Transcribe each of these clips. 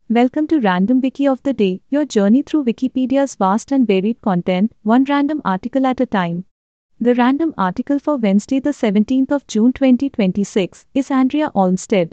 Welcome to Random Wiki of the Day, your journey through Wikipedia's vast and varied content, one random article at a time. The random article for Wednesday, the 17th of June 2026, is Andrea Olmsted.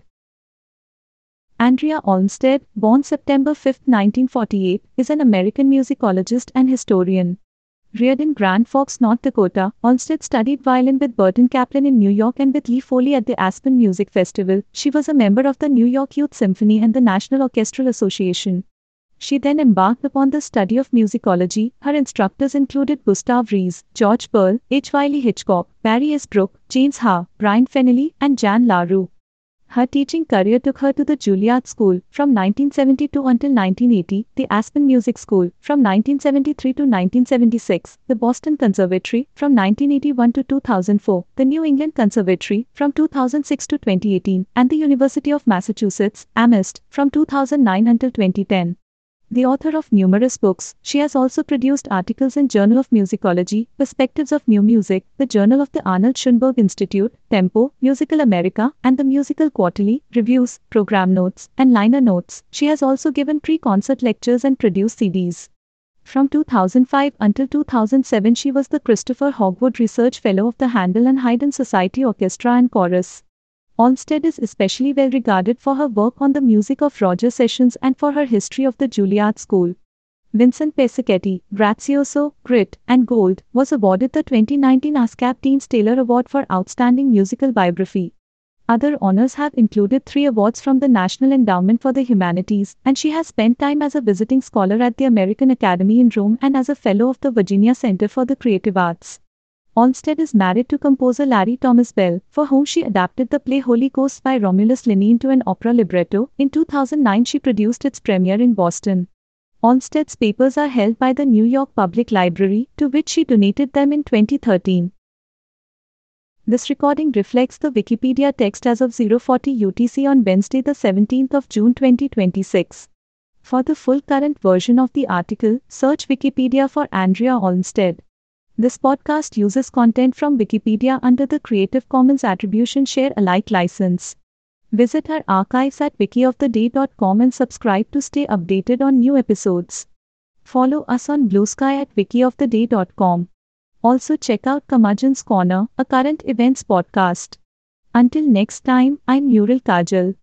Andrea Olmsted, born September 5, 1948, is an American musicologist and historian. Reared in Grand Forks, North Dakota, Olmsted studied violin with Burton Kaplan in New York and with Lee Foley at the Aspen Music Festival. She was a member of the New York Youth Symphony and the National Orchestral Association. She then embarked upon the study of musicology. Her instructors included Gustav Rees, George Pearl, H. Wiley Hitchcock, Barry S. Brook, James Ha, Brian Fennelly, and Jan LaRue. Her teaching career took her to the Juilliard School from 1972 until 1980, the Aspen Music School from 1973 to 1976, the Boston Conservatory from 1981 to 2004, the New England Conservatory from 2006 to 2018, and the University of Massachusetts, Amherst, from 2009 until 2010. The author of numerous books, she has also produced articles in Journal of Musicology, Perspectives of New Music, the Journal of the Arnold Schoenberg Institute, Tempo, Musical America, and the Musical Quarterly, reviews, program notes, and liner notes. She has also given pre-concert lectures and produced CDs. From 2005 until 2007, she was the Christopher Hogwood Research Fellow of the Handel and Haydn Society Orchestra and Chorus. Olmsted is especially well regarded for her work on the music of Roger Sessions and for her history of the Juilliard School. Vincent Pescetti, Grazioso, Grit, and Gold, was awarded the 2019 ASCAP Teens Taylor Award for Outstanding Musical Biography. Other honors have included 3 awards from the National Endowment for the Humanities, and she has spent time as a visiting scholar at the American Academy in Rome and as a fellow of the Virginia Center for the Creative Arts. Olmsted is married to composer Larry Thomas Bell, for whom she adapted the play Holy Ghost by Romulus Linney into an opera libretto. In 2009, she produced its premiere in Boston. Olmsted's papers are held by the New York Public Library, to which she donated them in 2013. This recording reflects the Wikipedia text as of 0:40 UTC on Wednesday, the 17th of June 2026. For the full current version of the article, search Wikipedia for Andrea Olmsted. This podcast uses content from Wikipedia under the Creative Commons Attribution Share Alike license. Visit our archives at wikioftheday.com and subscribe to stay updated on new episodes. Follow us on Blue Sky at wikioftheday.com. Also check out Curmudgeon's Corner, a current events podcast. Until next time, I'm Muriel Kajal.